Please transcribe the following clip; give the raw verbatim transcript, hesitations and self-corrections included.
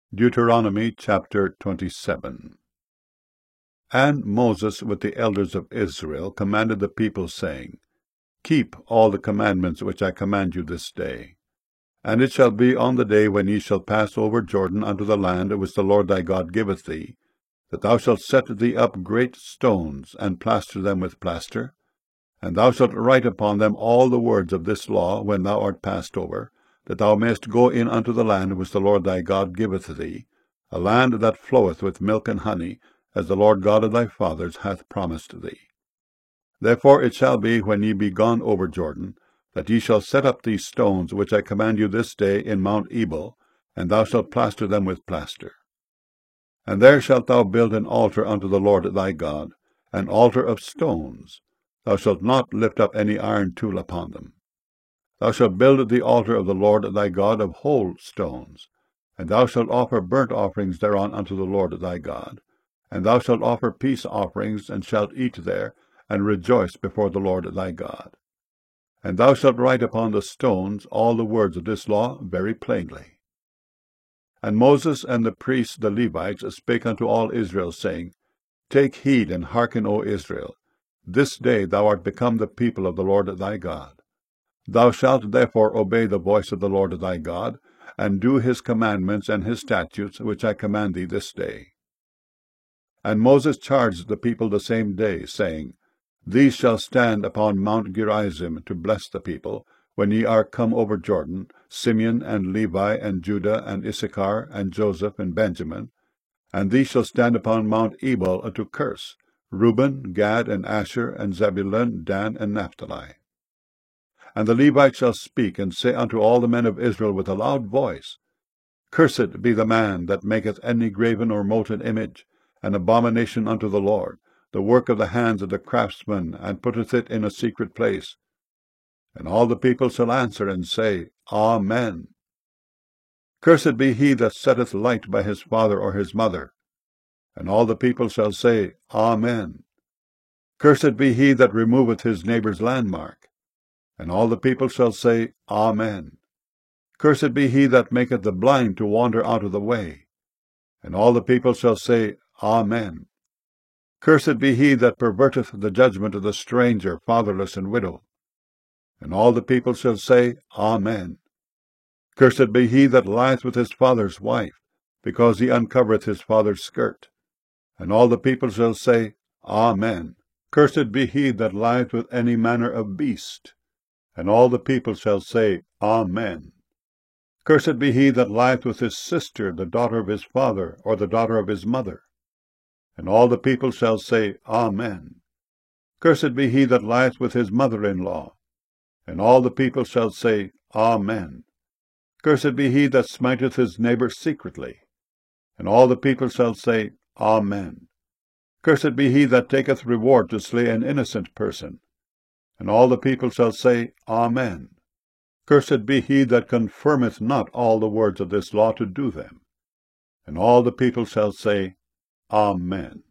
Deuteronomy chapter twenty-seven. And Moses with the elders of Israel commanded the people, saying, Keep all the commandments which I command you this day. And it shall be on the day when ye shall pass over Jordan unto the land which the Lord thy God giveth thee, that thou shalt set thee up great stones, and plaster them with plaster, and thou shalt write upon them all the words of this law when thou art passed over, that thou mayest go in unto the land which the Lord thy God giveth thee, a land that floweth with milk and honey, as the Lord God of thy fathers hath promised thee. Therefore it shall be, when ye be gone over Jordan, that ye shall set up these stones which I command you this day in Mount Ebal, and thou shalt plaster them with plaster. And there shalt thou build an altar unto the Lord thy God, an altar of stones. Thou shalt not lift up any iron tool upon them. Thou shalt build the altar of the Lord thy God of whole stones, and thou shalt offer burnt offerings thereon unto the Lord thy God. And thou shalt offer peace offerings, and shalt eat there, and rejoice before the Lord thy God. And thou shalt write upon the stones all the words of this law very plainly. And Moses and the priests the Levites spake unto all Israel, saying, Take heed and hearken, O Israel. This day thou art become the people of the Lord thy God. Thou shalt therefore obey the voice of the Lord thy God, and do his commandments and his statutes, which I command thee this day. And Moses charged the people the same day, saying, These shall stand upon Mount Gerizim to bless the people, when ye are come over Jordan, Simeon and Levi and Judah and Issachar and Joseph and Benjamin. And these shall stand upon Mount Ebal to curse, Reuben, Gad, and Asher, and Zebulun, Dan, and Naphtali. And the Levites shall speak, and say unto all the men of Israel with a loud voice, Cursed be the man that maketh any graven or molten image, an abomination unto the Lord, the work of the hands of the craftsman, and putteth it in a secret place. And all the people shall answer and say, Amen. Cursed be he that setteth light by his father or his mother. And all the people shall say, Amen. Cursed be he that removeth his neighbour's landmark. And all the people shall say, Amen. Cursed be he that maketh the blind to wander out of the way. And all the people shall say, Amen. Cursed be he that perverteth the judgment of the stranger, fatherless, and widow. And all the people shall say, Amen. Cursed be he that lieth with his father's wife, because he uncovereth his father's skirt. And all the people shall say, Amen. Cursed be he that lieth with any manner of beast. And all the people shall say, Amen. Cursed be he that lieth with his sister, the daughter of his father, or the daughter of his mother. And all the people shall say, Amen. Cursed be he that lieth with his mother-in-law. And all the people shall say, Amen. Cursed be he that smiteth his neighbour secretly. And all the people shall say, Amen. Cursed be he that taketh reward to slay an innocent person. And all the people shall say, Amen. Cursed be he that confirmeth not all the words of this law to do them. And all the people shall say, Amen.